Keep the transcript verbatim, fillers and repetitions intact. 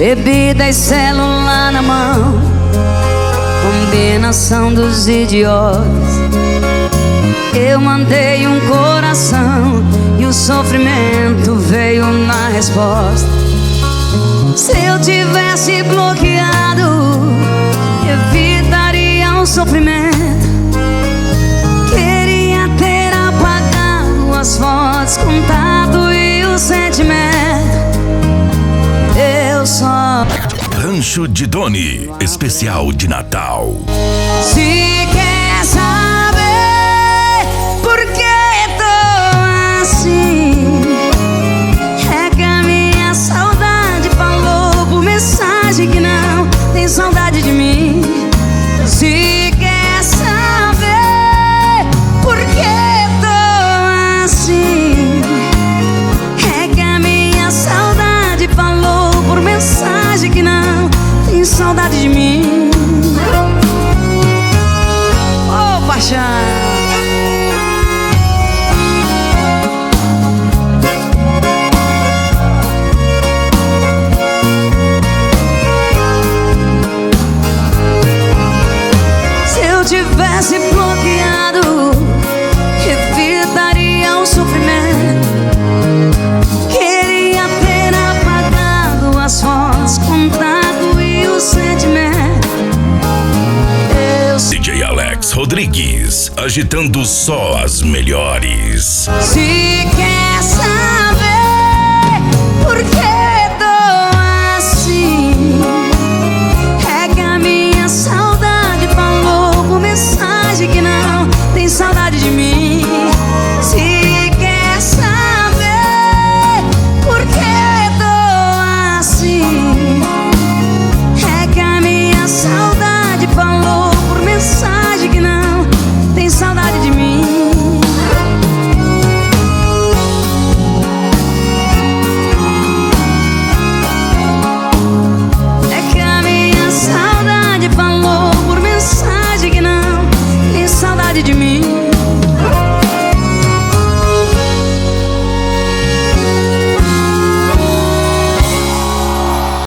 bebida e celular na mão, combinação dos idiotas. Eu mandei um coração e o sofrimento veio na resposta. Se eu tivesse bloqueado, evitaria o sofrimento. Queria ter apagado as fotos, contato e o sentimento. Eu só... Rancho de Doni, especial de Natal. Se quer saber por que tô assim, é que a minha saudade falou por mensagem que não tem saudade de mim. Se quer saber por que tô assim, é que a minha saudade falou por mensagem que não tem saudade de mim. Oh, paixão. Se eu tivesse bloqueado, evitaria o sofrimento. Queria ter apagado as fotos, contato e o sentimento. Eu... D J Alex Rodrigues, agitando só as melhores. Se quer saber por que tô assim, é que a minha saudade falou por mensagem que não tem saudade de mim. Se quer saber por que tô assim, é que a minha saudade falou por mensagem que não tem saudade de mim. É que a minha saudade falou por mensagem que não tem saudade de mim.